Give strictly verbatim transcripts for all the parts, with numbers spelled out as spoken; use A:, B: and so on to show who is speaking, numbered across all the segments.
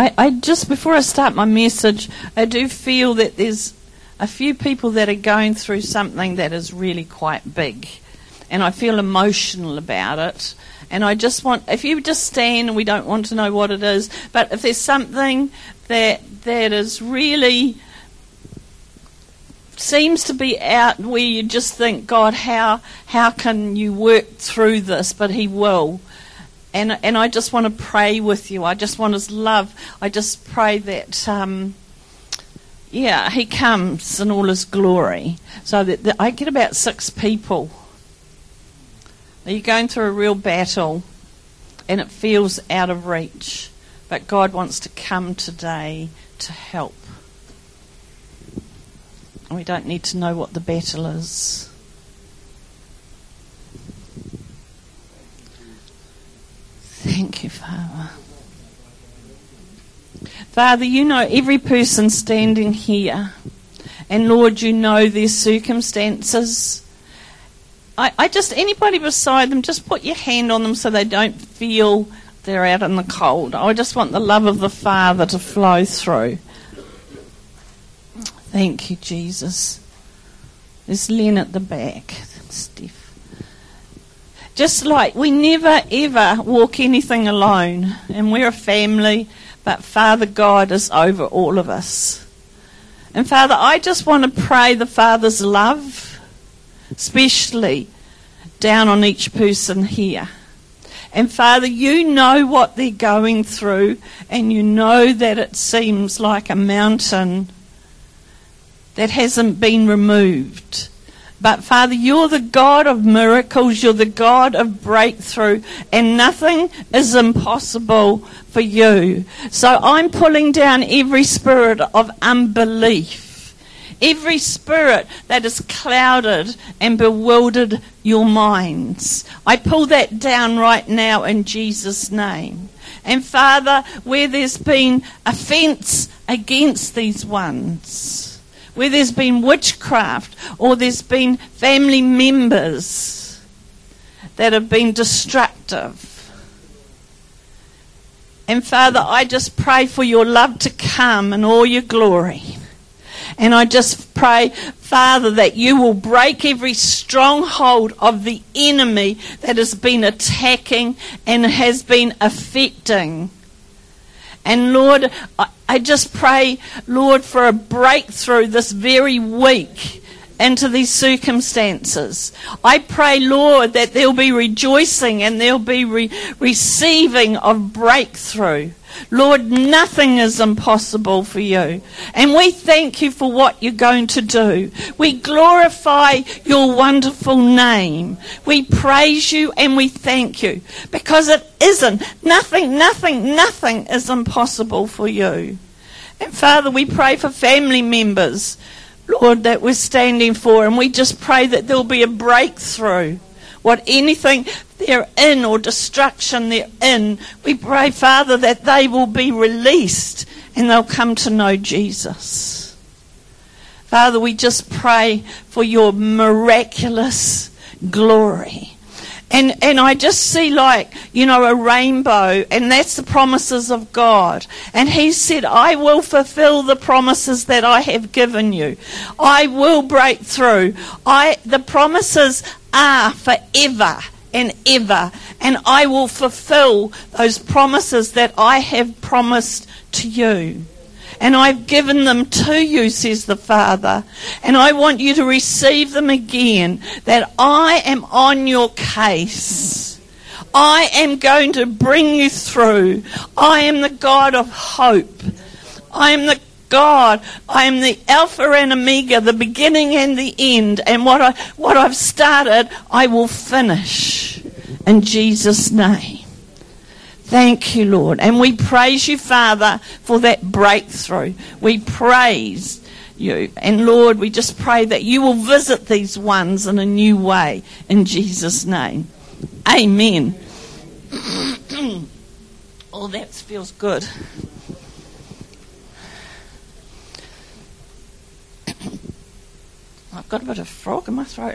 A: I, I just, before I start my message, I do feel that there's a few people that are going through something that is really quite big. And I feel emotional about it. And I just want, if you just stand, and we don't want to know what it is, but if there's something that that is really seems to be out where you just think, God, how how can you work through this? But He will. And and I just want to pray with you. I just want His love. I just pray that, um, yeah, He comes in all His glory. So that, that I get about six people. You're going through a real battle and it feels out of reach. But God wants to come today to help. And we don't need to know what the battle is. Thank you, Father. Father, you know every person standing here. And Lord, you know their circumstances. I, I just, anybody beside them, just put your hand on them so they don't feel they're out in the cold. I just want the love of the Father to flow through. Thank you, Jesus. There's Len at the back. Steph. Just like we never ever walk anything alone, and we're a family, but Father God is over all of us. And Father, I just want to pray the Father's love, especially down on each person here. And Father, you know what they're going through, and you know that it seems like a mountain that hasn't been removed. But Father, you're the God of miracles, you're the God of breakthrough, and nothing is impossible for you. So I'm pulling down every spirit of unbelief. Every spirit that has clouded and bewildered your minds. I pull that down right now in Jesus' name. And Father, where there's been offence against these ones, where there's been witchcraft or there's been family members that have been destructive. And Father, I just pray for your love to come in all your glory. And I just pray, Father, that you will break every stronghold of the enemy that has been attacking and has been affecting. And Lord, I just pray, Lord, for a breakthrough this very week into these circumstances. I pray, Lord, that there'll be rejoicing and there'll be re- receiving of breakthrough. Lord, nothing is impossible for you. And we thank you for what you're going to do. We glorify your wonderful name. We praise you and we thank you. Because it isn't. Nothing, nothing, nothing is impossible for you. And Father, we pray for family members, Lord, that we're standing for. And we just pray that there'll be a breakthrough. What anything they're in or destruction they're in, we pray, Father, that they will be released and they'll come to know Jesus. Father, we just pray for your miraculous glory. And and I just see like, you know, a rainbow, and that's the promises of God. And he said, I will fulfill the promises that I have given you. I will break through. I the promises are forever and ever, and I will fulfill those promises that I have promised to you. And I've given them to you, says the Father. And I want you to receive them again, that I am on your case. I am going to bring you through. I am the God of hope. I am the God. I am the Alpha and Omega, the beginning and the end. And what, I, what I've started, I will finish in Jesus' name. Thank you, Lord. And we praise you, Father, for that breakthrough. We praise you. And Lord, we just pray that you will visit these ones in a new way in Jesus' name. Amen. Oh, that feels good. I've got a bit of frog in my throat.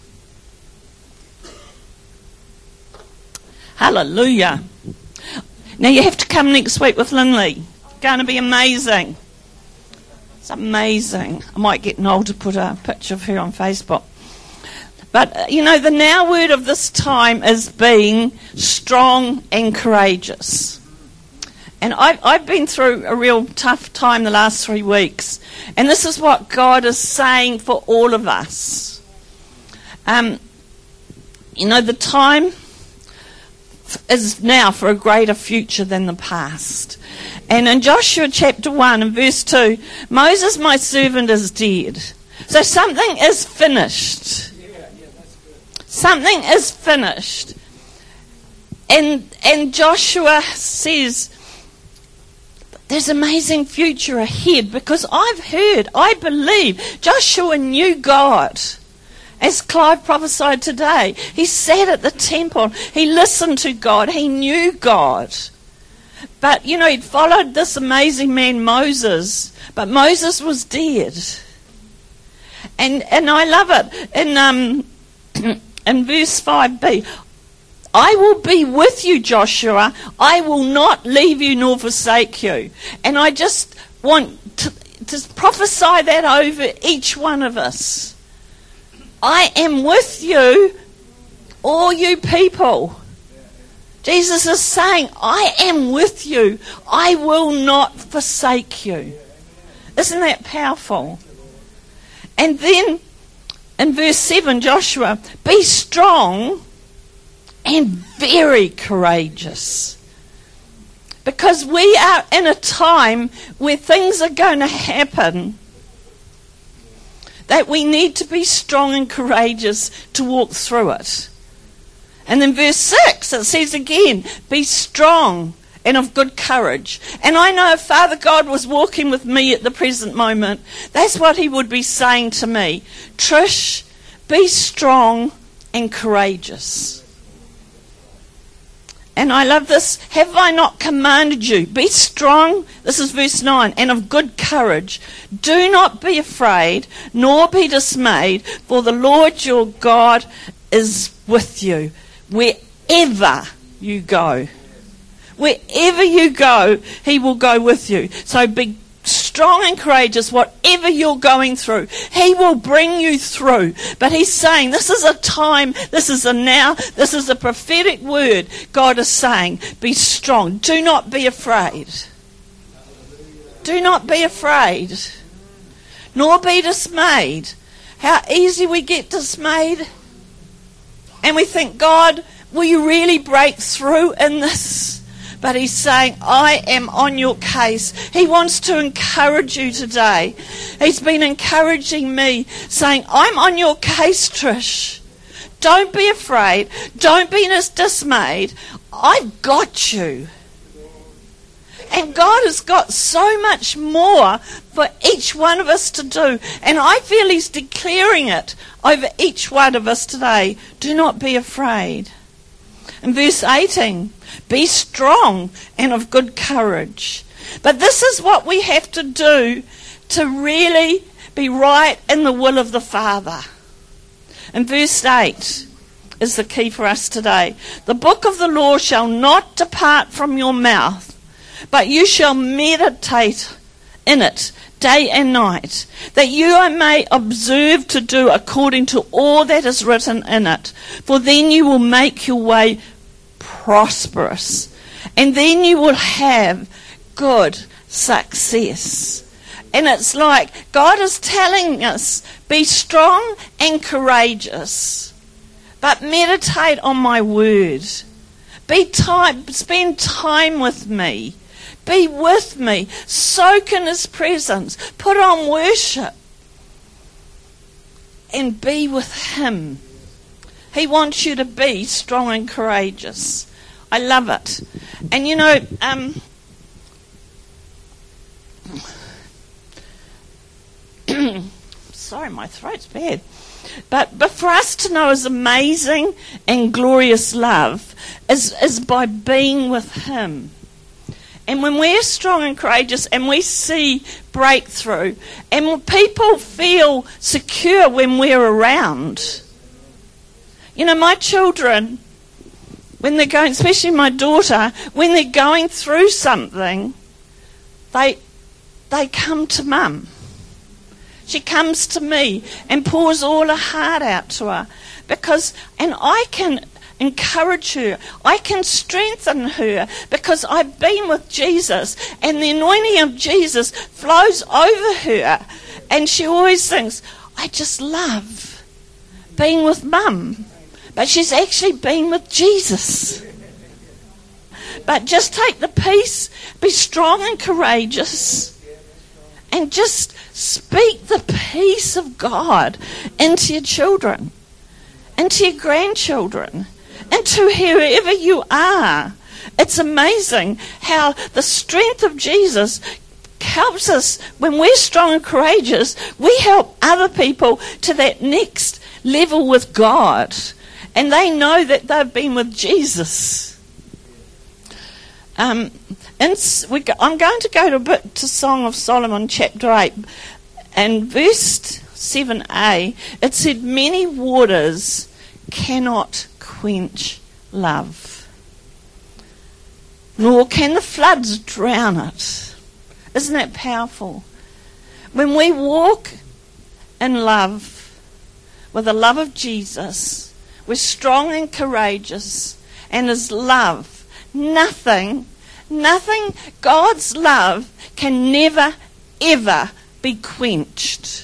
A: Hallelujah. Now you have to come next week with Lindley. Going to be amazing. It's amazing. I might get Noel to put a picture of her on Facebook. But, uh, you know, the now word of this time is being strong and courageous. And I've, I've been through a real tough time the last three weeks. And this is what God is saying for all of us. Um, you know, the time is now for a greater future than the past. And in Joshua chapter one and verse two, Moses, my servant, is dead. So something is finished. Something is finished. And and Joshua says, there's an amazing future ahead, because I've heard, I believe, Joshua knew God. As Clive prophesied today, he sat at the temple, he listened to God, he knew God. But, you know, he'd followed this amazing man, Moses, but Moses was dead. And and I love it. In, um, in verse five b, I will be with you, Joshua. I will not leave you nor forsake you. And I just want to, to prophesy that over each one of us. I am with you, all you people. Jesus is saying, I am with you. I will not forsake you. Isn't that powerful? And then in verse seven, Joshua, be strong and very courageous. Because we are in a time where things are going to happen that we need to be strong and courageous to walk through it. And then verse six, it says again, be strong and of good courage. And I know if Father God was walking with me at the present moment, that's what he would be saying to me. Trish, be strong and courageous. And I love this. Have I not commanded you? Be strong. This is verse nine. And of good courage. Do not be afraid, nor be dismayed, for the Lord your God is with you wherever you go. Wherever you go, he will go with you. So be strong and courageous, whatever you're going through. He will bring you through. But he's saying, this is a time, this is a now, this is a prophetic word. God is saying, be strong. Do not be afraid. Do not be afraid. Nor be dismayed. How easy we get dismayed. And we think, God, will you really break through in this? But he's saying, I am on your case. He wants to encourage you today. He's been encouraging me, saying, I'm on your case, Trish. Don't be afraid. Don't be dismayed. I've got you. And God has got so much more for each one of us to do. And I feel he's declaring it over each one of us today. Do not be afraid. In verse eighteen, be strong and of good courage. But this is what we have to do to really be right in the will of the Father. And verse eight is the key for us today. The book of the law shall not depart from your mouth, but you shall meditate in it day and night, that you may observe to do according to all that is written in it. For then you will make your way prosperous, and then you will have good success. And it's like God is telling us, be strong and courageous, but meditate on my word. Be time, spend time with me. Be with me. Soak in his presence. Put on worship. And be with him. He wants you to be strong and courageous. I love it. And you know, um, sorry, my throat's bad. But, but for us to know his amazing and glorious love is, is by being with him. And when we're strong and courageous and we see breakthrough, and when people feel secure when we're around. You know, my children, when they're going, especially my daughter, when they're going through something, they they come to Mum. She comes to me and pours all her heart out to her. Because, and I can encourage her. I can strengthen her because I've been with Jesus and the anointing of Jesus flows over her. And she always thinks, I just love being with Mum. But she's actually been with Jesus. But just take the peace, be strong and courageous, and just speak the peace of God into your children, into your grandchildren, into whoever you are. It's amazing how the strength of Jesus helps us. When we're strong and courageous, we help other people to that next level with God. And they know that they've been with Jesus. Um, and we go, I'm going to go to a bit to Song of Solomon, chapter eight, and verse seven a. It said, "Many waters cannot quench love, nor can the floods drown it." Isn't that powerful? When we walk in love, with the love of Jesus, we're strong and courageous, and His love, nothing, nothing, God's love can never, ever be quenched.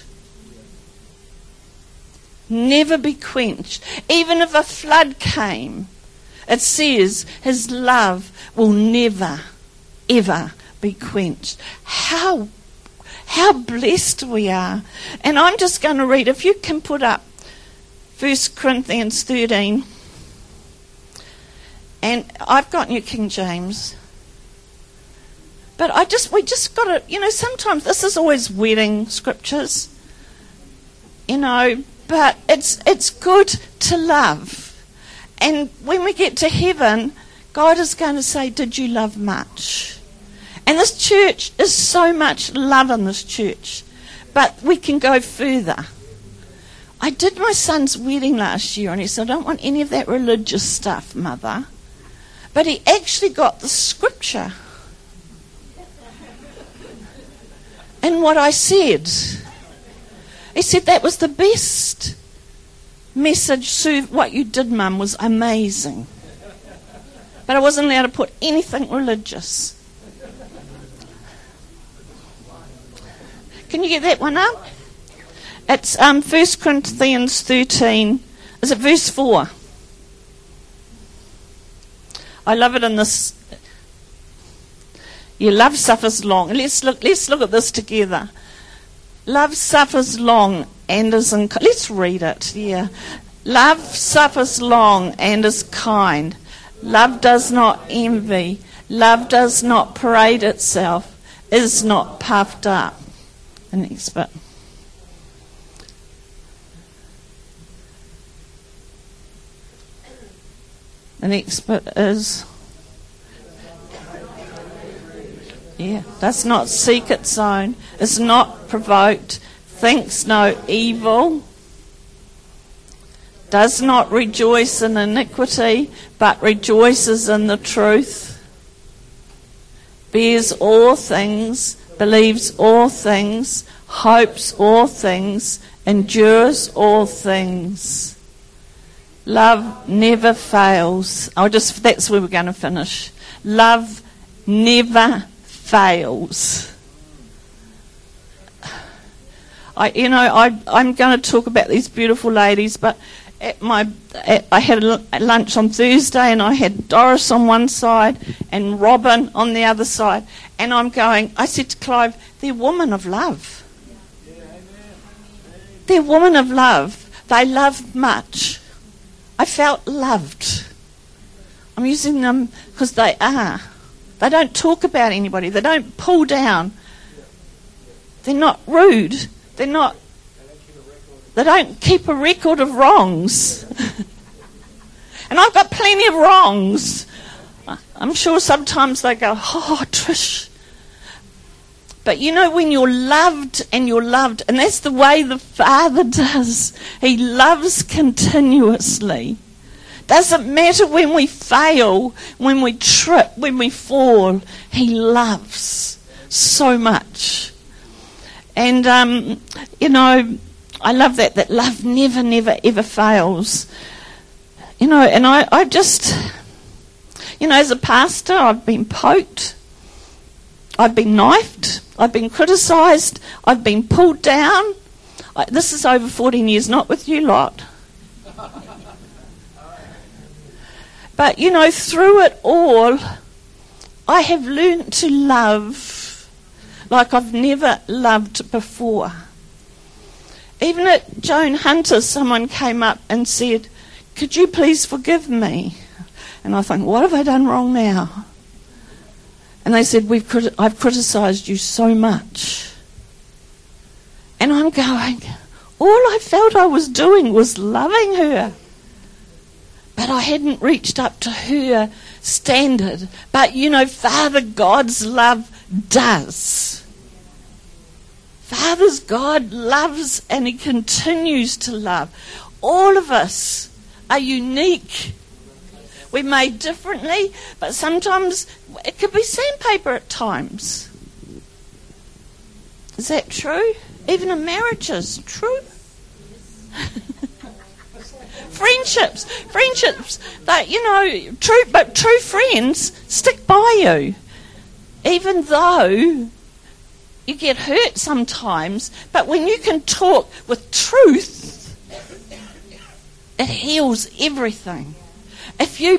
A: Never be quenched. Even if a flood came, it says His love will never, ever be quenched. How, how blessed we are. And I'm just going to read, if you can put up First Corinthians thirteen. And I've got New King James. But I just, we just got to, you know, sometimes this is always wedding scriptures, you know, but it's it's good to love. And when we get to heaven, God is going to say, did you love much? And this church is so much love in this church. But we can go further. I did my son's wedding last year and he said, I don't want any of that religious stuff, Mother. But he actually got the scripture. And what I said, he said that was the best message. Serve what you did, Mum, was amazing. But I wasn't allowed to put anything religious. Can you get that one up? It's um, First Corinthians thirteen. Is it verse four? I love it in this. Your love suffers long. Let's look. Let's look at this together. Love suffers long and is in. Let's read it. Yeah. Love suffers long and is kind. Love does not envy. Love does not parade itself. Is not puffed up. The next bit. The next bit is, yeah, does not seek its own, is not provoked, thinks no evil, does not rejoice in iniquity, but rejoices in the truth, bears all things, believes all things, hopes all things, endures all things. Love never fails. I'll just, that's where we're going to finish. Love never fails. I, you know, I, I'm going to talk about these beautiful ladies, but at my, at, I had a lunch on Thursday and I had Doris on one side and Robin on the other side. And I'm going, I said to Clive, they're women of love. They're women of love. They love much. I felt loved. I'm using them because they are. They don't talk about anybody. They don't pull down. They're not rude. They're not. They don't keep a record of wrongs. And I've got plenty of wrongs. I'm sure sometimes they go, oh, Trish. But you know, when you're loved and you're loved, and that's the way the Father does. He loves continuously. Doesn't matter when we fail, when we trip, when we fall. He loves so much. And, um, you know, I love that, that love never, never, ever fails. You know, and I, I just, you know, as a pastor, I've been poked. I've been knifed. I've been criticised. I've been pulled down. I, this is over fourteen years, not with you lot. But, you know, through it all, I have learnt to love like I've never loved before. Even at Joan Hunter, someone came up and said, "Could you please forgive me?" And I think, what have I done wrong now? And they said, We've crit- I've criticised you so much. And I'm going, all I felt I was doing was loving her. But I hadn't reached up to her standard. But, you know, Father God's love does. Father's God loves, and he continues to love. All of us are unique. We're made differently, but sometimes it could be sandpaper at times. Is that true? Even in marriages, true? Friendships, friendships that, you know, true, but true friends stick by you. Even though you get hurt sometimes, but when you can talk with truth, it heals everything. If you,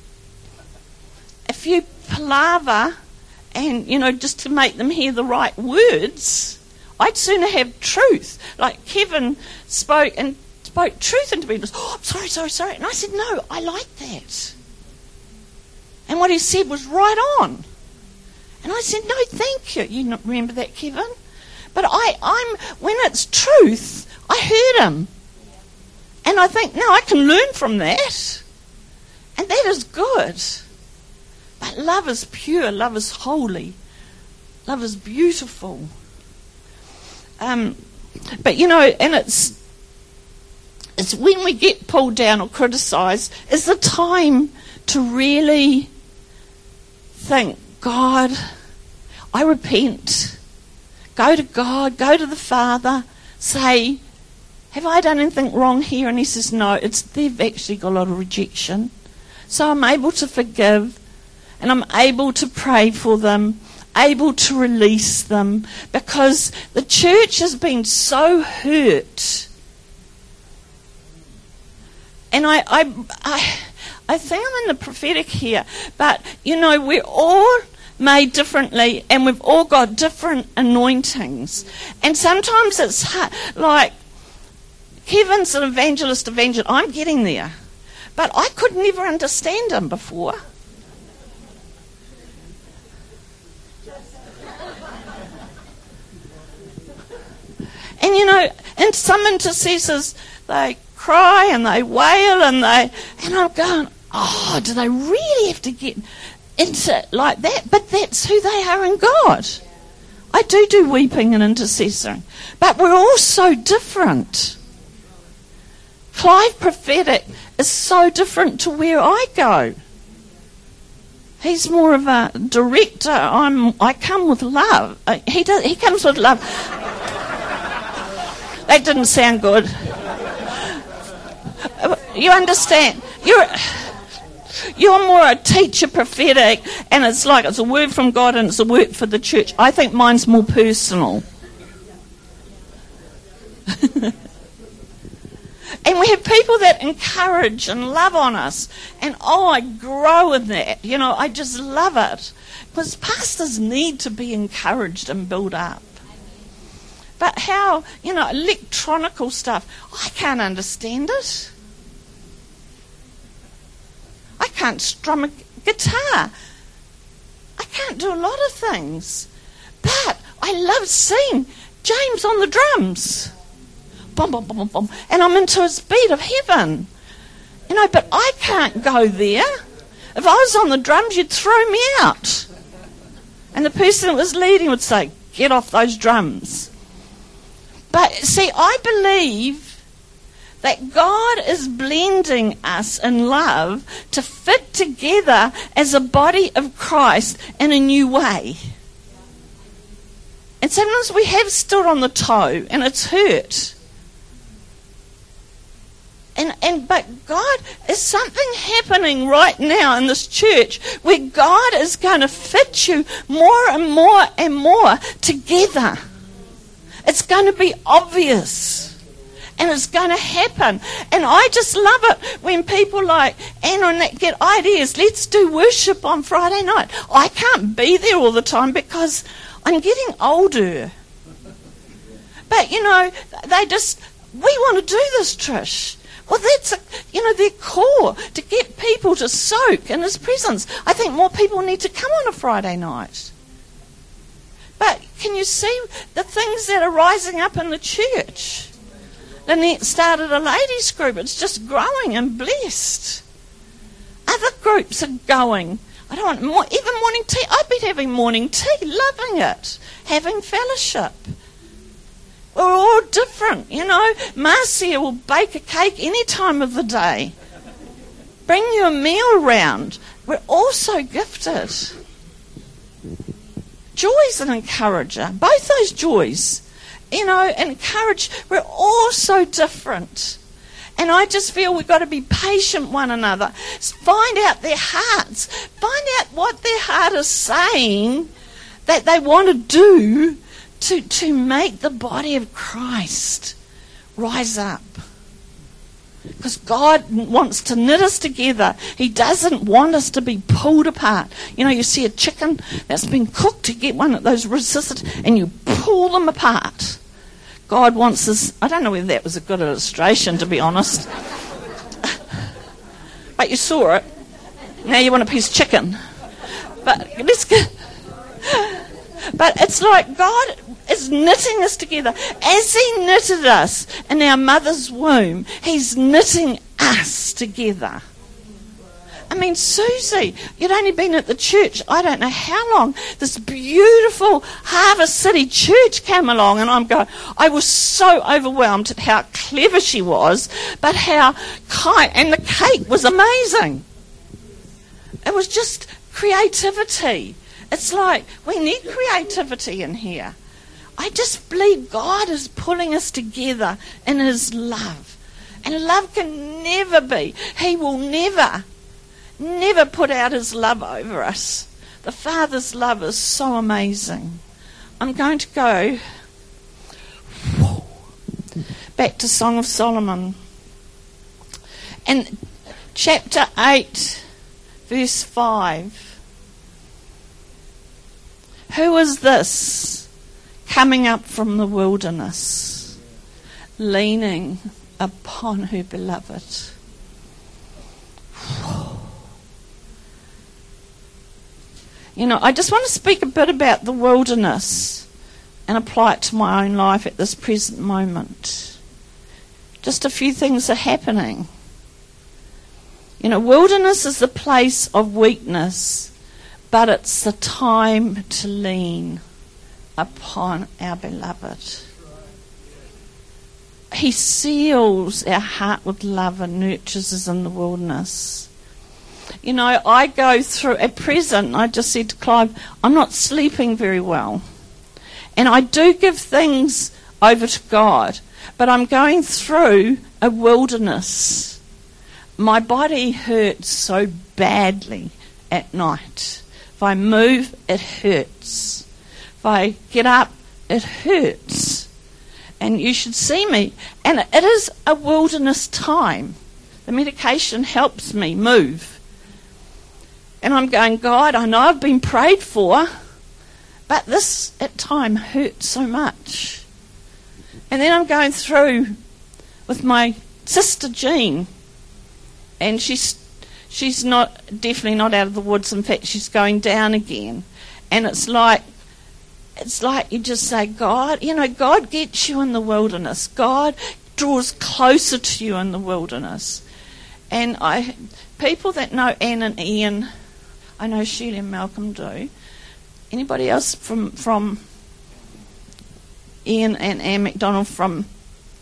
A: if you palaver and, you know, just to make them hear the right words, I'd sooner have truth. Like Kevin spoke and spoke truth into me. Oh, I'm sorry, sorry, sorry. And I said, no, I like that. And what he said was right on. And I said, no, thank you. You not remember that, Kevin? But I, I'm when it's truth, I heard him. And I think, no, I can learn from that. And that is good. But love is pure. Love is holy. Love is beautiful. Um, but, you know, and it's it's when we get pulled down or criticised, is the time to really think, God, I repent. Go to God, go to the Father, say, have I done anything wrong here? And he says, no, it's they've actually got a lot of rejection. So I'm able to forgive, and I'm able to pray for them, able to release them, because the church has been so hurt. And I, I, I, I think I'm in the prophetic here, but, you know, we're all made differently, and we've all got different anointings. And sometimes it's hard, like, Kevin's an evangelist, evangelist. I'm getting there. But I could never understand him before. And, you know, and some intercessors, they cry and they wail and they, and I'm going, oh, do they really have to get into like that? But that's who they are in God. I do do weeping and intercessoring. But we're all so different. Clive Prophetic is so different to where I go. He's more of a director. I'm. I come with love. Uh, he does. He comes with love. That didn't sound good. You understand? You're you're more a teacher prophetic, and it's like it's a word from God and it's a word for the church. I think mine's more personal. And we have people that encourage and love on us. And oh, I grow in that. You know, I just love it. Because pastors need to be encouraged and built up. But how, you know, electronical stuff, I can't understand it. I can't strum a guitar. I can't do a lot of things. But I love seeing James on the drums. Boom, boom, boom, boom, and I'm into his beat of heaven. You know, but I can't go there. If I was on the drums, you'd throw me out. And the person that was leading would say, get off those drums. But see, I believe that God is blending us in love to fit together as a body of Christ in a new way. And sometimes we have stood on the toe and it's hurt. And, and but God, is something happening right now in this church where God is going to fit you more and more and more together. It's going to be obvious. And it's going to happen. And I just love it when people like Anna and that get ideas. Let's do worship on Friday night. I can't be there all the time because I'm getting older. But, you know, they just, we want to do this, Trish. Well, that's, a, you know, their core, to get people to soak in His presence. I think more people need to come on a Friday night. But can you see the things that are rising up in the church? Lynette started a ladies group. It's just growing and blessed. Other groups are going. I don't want more, even morning tea. I've been having morning tea, loving it, having fellowship. We're all different, you know. Marcia will bake a cake any time of the day. Bring you a meal round. We're all so gifted. Joy's an encourager. Both those Joys. You know, encourage. We're all so different. And I just feel we've got to be patient one another. Find out their hearts. Find out what their heart is saying that they want to do to, to make the body of Christ rise up. Because God wants to knit us together. He doesn't want us to be pulled apart. You know, you see a chicken that's been cooked, to get one of those resistant, and you pull them apart. God wants us. I don't know whether that was a good illustration, to be honest. But you saw it. Now you want a piece of chicken. But let's go. But it's like God is knitting us together. As He knitted us in our mother's womb, He's knitting us together. I mean, Susie, you'd only been at the church, I don't know how long. This beautiful Harvest City church came along, and I'm going, I was so overwhelmed at how clever she was, but how kind, and the cake was amazing. It was just creativity. It's like, we need creativity in here. I just believe God is pulling us together in His love. And love can never be, He will never, never put out His love over us. The Father's love is so amazing. I'm going to go back to Song of Solomon. And chapter eight, verse five. Who is this coming up from the wilderness, leaning upon her beloved? You know, I just want to speak a bit about the wilderness and apply it to my own life at this present moment. Just a few things are happening. You know, wilderness is the place of weakness, but it's the time to lean upon our beloved. He seals our heart with love and nurtures us in the wilderness. You know, I go through, at present, I just said to Clive, I'm not sleeping very well. And I do give things over to God, but I'm going through a wilderness. My body hurts so badly at night. If I move, it hurts. If I get up, it hurts. And you should see me. And it is a wilderness time. The medication helps me move. And I'm going, God, I know I've been prayed for, but this at time hurts so much. And then I'm going through with my sister Jean, and she's she's not definitely not out of the woods. In fact, she's going down again. And it's like it's like you just say, God, you know, God gets you in the wilderness. God draws closer to you in the wilderness. And I, people that know Anne and Ian, I know Sheila and Malcolm do. Anybody else from from Ian and Anne McDonald from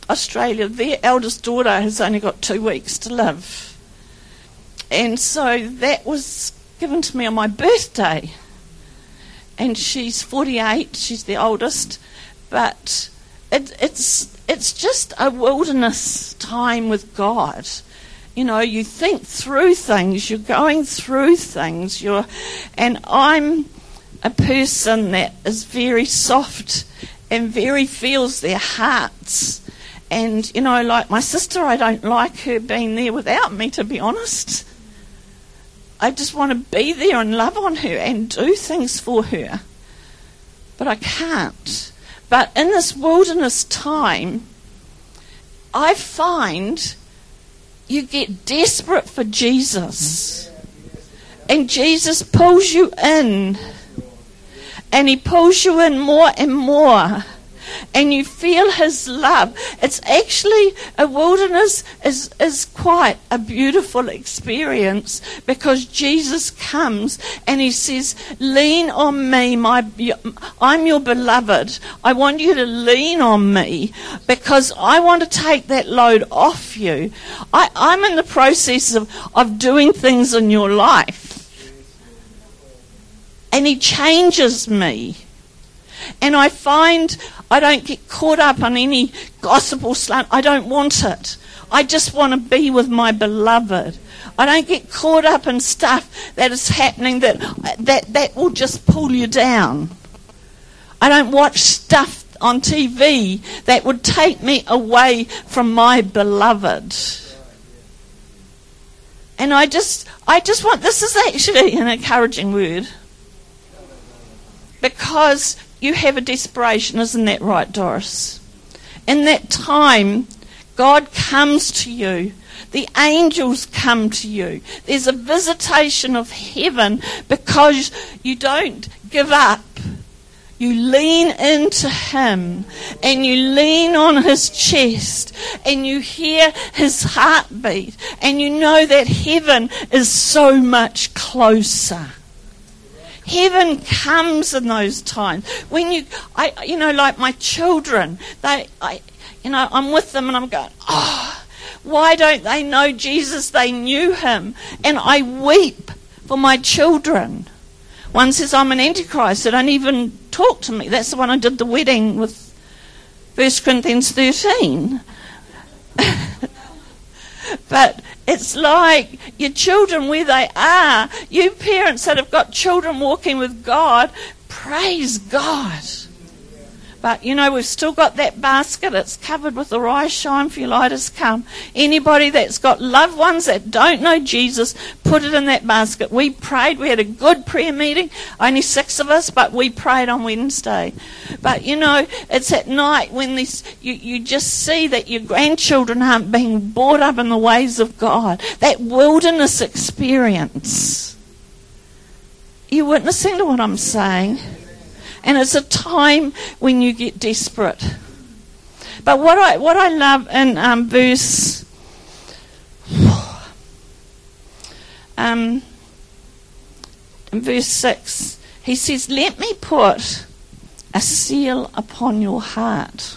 A: Australia, their eldest daughter has only got two weeks to live. And so that was given to me on my birthday. And she's forty-eight, she's the oldest. But it, it's it's just a wilderness time with God. You know, you think through things, you're going through things, you're, and I'm a person that is very soft and very feels their hearts. And, you know, like my sister, I don't like her being there without me, to be honest. I just want to be there and love on her and do things for her. But I can't. But in this wilderness time, I find you get desperate for Jesus. And Jesus pulls you in. And he pulls you in more and more. And you feel his love. It's actually, a wilderness is, is quite a beautiful experience, because Jesus comes and he says, lean on me, my, I'm your beloved. I want you to lean on me because I want to take that load off you. I, I'm in the process of, of doing things in your life. And he changes me. And I find I don't get caught up on any gossip or slant. I don't want it. I just want to be with my beloved. I don't get caught up in stuff that is happening that that, that will just pull you down. I don't watch stuff on T V that would take me away from my beloved. And I just I just want, this is actually an encouraging word. Because you have a desperation, isn't that right, Doris? In that time, God comes to you. The angels come to you. There's a visitation of heaven because you don't give up. You lean into him and you lean on his chest and you hear his heartbeat and you know that heaven is so much closer. Heaven comes in those times when you, I, you know, like my children. They, I, you know, I'm with them and I'm going, oh, why don't they know Jesus? They knew him, and I weep for my children. One says I'm an antichrist. They don't even talk to me. That's the one I did the wedding with. First Corinthians thirteen. But it's like your children where they are. You parents that have got children walking with God, praise God. But, you know, we've still got that basket. It's covered with the rise, shine, for your light has come. Anybody that's got loved ones that don't know Jesus, put it in that basket. We prayed. We had a good prayer meeting. Only six of us, but we prayed on Wednesday. But, you know, it's at night when this, you, you just see that your grandchildren aren't being brought up in the ways of God. That wilderness experience. Are you witnessing to what I'm saying? And it's a time when you get desperate. But what I what I love in um, verse um, in verse six, he says, "Let me put a seal upon your heart."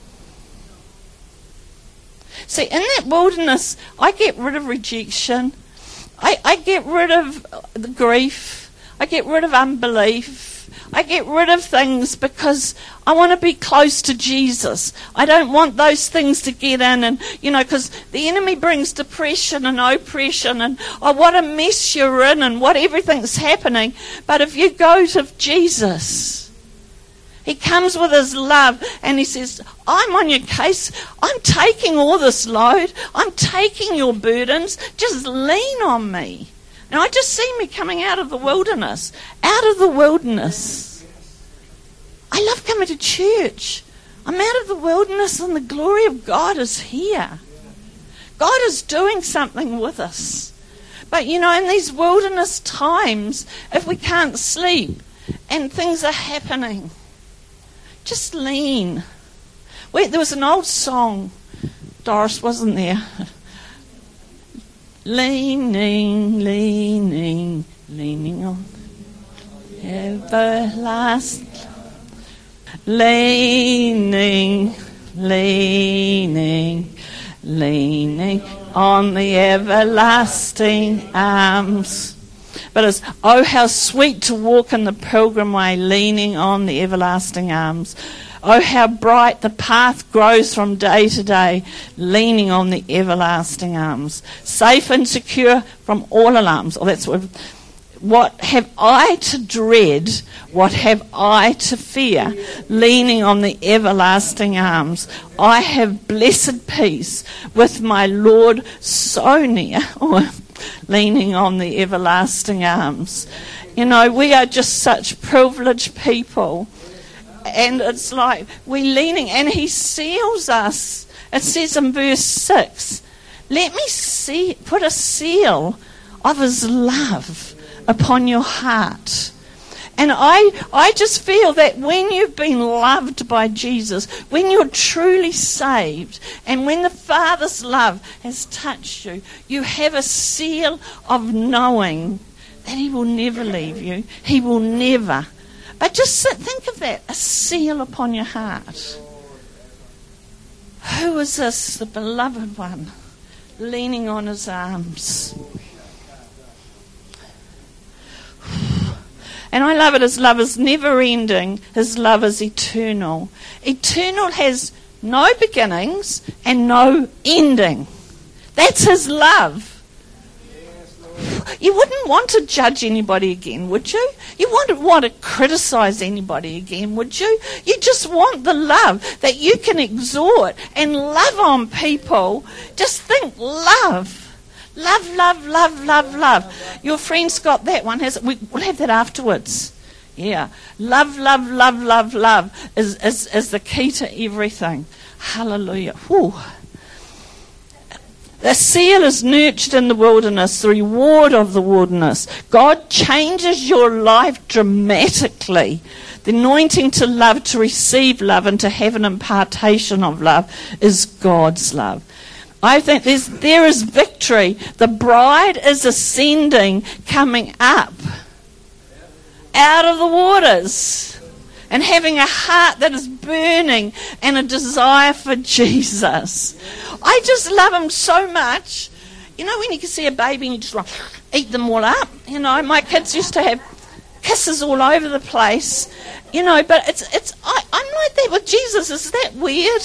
A: See, in that wilderness, I get rid of rejection. I, I get rid of the grief. I get rid of unbelief. I get rid of things because I want to be close to Jesus. I don't want those things to get in, and, you know, because the enemy brings depression and oppression and, oh, what a mess you're in and what everything's happening. But if you go to Jesus, he comes with his love and he says, I'm on your case. I'm taking all this load. I'm taking your burdens. Just lean on me. And I just see me coming out of the wilderness, out of the wilderness. I love coming to church. I'm out of the wilderness and the glory of God is here. God is doing something with us. But, you know, in these wilderness times, if we can't sleep and things are happening, just lean. Wait, there was an old song. Doris wasn't there. Leaning, leaning, leaning on everlasting, leaning, leaning, leaning on the everlasting arms. But it's, oh, how sweet to walk in the pilgrim way, leaning on the everlasting arms. Oh, how bright the path grows from day to day, leaning on the everlasting arms. Safe and secure from all alarms. Oh, that's what... What have I to dread? What have I to fear? Leaning on the everlasting arms. I have blessed peace with my Lord so near. Or leaning on the everlasting arms. You know, we are just such privileged people. And it's like we're leaning, and he seals us. It says in verse six, let me see, put a seal of his love upon your heart. And I I just feel that when you've been loved by Jesus, when you're truly saved, and when the Father's love has touched you, you have a seal of knowing that he will never leave you. He will never. But just sit, think of that, a seal upon your heart. Who is this? The beloved one, leaning on his arms. And I love it. His love is never ending. His love is eternal. Eternal has no beginnings and no ending. That's his love. You wouldn't want to judge anybody again, would you? You wouldn't want to criticize anybody again, would you? You just want the love that you can exhort and love on people. Just think love. Love, love, love, love, love. Your friend's got that one, has it? We, we'll have that afterwards. Yeah. Love, love, love, love, love is, is, is the key to everything. Hallelujah. Whew. The seal is nurtured in the wilderness, the reward of the wilderness. God changes your life dramatically. The anointing to love, to receive love, and to have an impartation of love is God's love. I think there's, there is victory. The bride is ascending, coming up out of the waters and having a heart that is burning and a desire for Jesus. I just love him so much. You know when you can see a baby and you just like, eat them all up? You know, my kids used to have kisses all over the place. You know, but it's it's I, I'm like that with Jesus. Is that weird?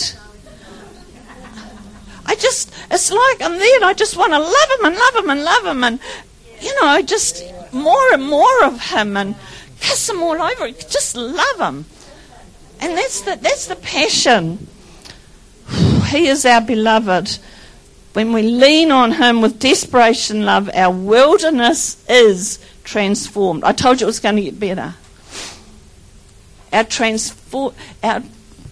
A: I just, it's like I'm there and I just want to love him and love him and love him and, you know, just more and more of him and kiss him all over. Just love him. And that's the, that's the passion. He is our beloved. When we lean on him with desperation love, our wilderness is transformed. I told you it was going to get better. Our transform, our,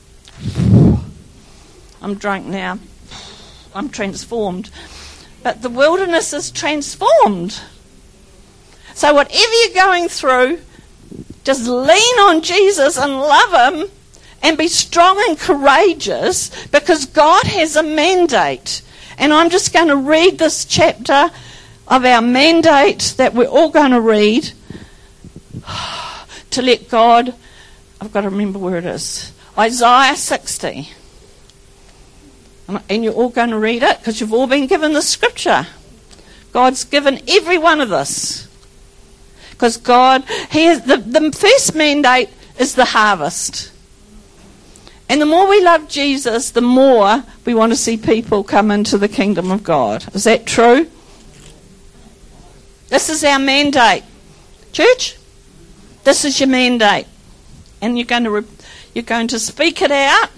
A: I'm drunk now. I'm transformed. But the wilderness is transformed. So whatever you're going through, just lean on Jesus and love him and be strong and courageous because God has a mandate. And I'm just going to read this chapter of our mandate that we're all going to read to let God, I've got to remember where it is, Isaiah sixty. And you're all going to read it because you've all been given the scripture. God's given every one of us. Because God, he has, the, the first mandate is the harvest. And the more we love Jesus, the more we want to see people come into the kingdom of God. Is that true? This is our mandate. Church, this is your mandate. And you're going to, you're going to speak it out.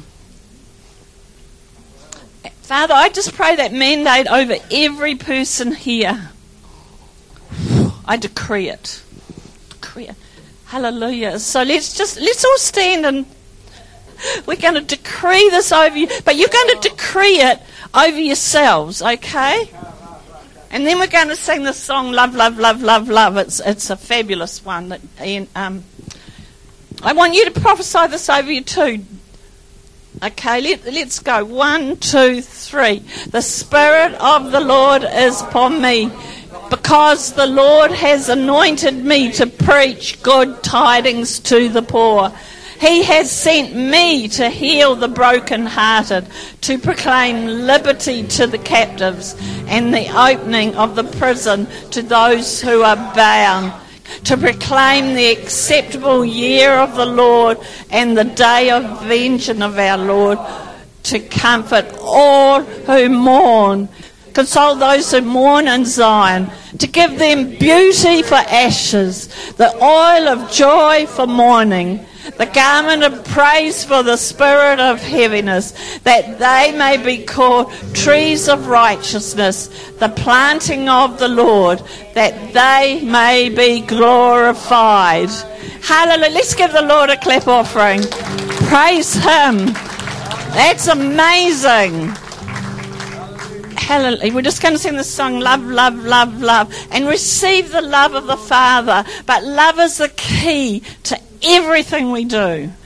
A: Father, I just pray that mandate over every person here. I decree it. Decree it. Hallelujah. So let's just, let's all stand and we're going to decree this over you. But you're going to decree it over yourselves, okay? And then we're going to sing the song, Love, Love, Love, Love, Love. It's it's a fabulous one. That, and, um, I want you to prophesy this over you too. Okay, let, let's go. One, two, three. The Spirit of the Lord is upon me, because the Lord has anointed me to preach good tidings to the poor. He has sent me to heal the brokenhearted, to proclaim liberty to the captives and the opening of the prison to those who are bound, to proclaim the acceptable year of the Lord and the day of vengeance of our Lord, to comfort all who mourn, console those who mourn in Zion, to give them beauty for ashes, the oil of joy for mourning, the garment of praise for the spirit of heaviness, that they may be called trees of righteousness, the planting of the Lord, that they may be glorified. Hallelujah. Let's give the Lord a clap offering. Praise Him. That's amazing. Hallelujah. We're just going to sing the song, love, love, love, love, and receive the love of the Father. But love is the key to everything we do.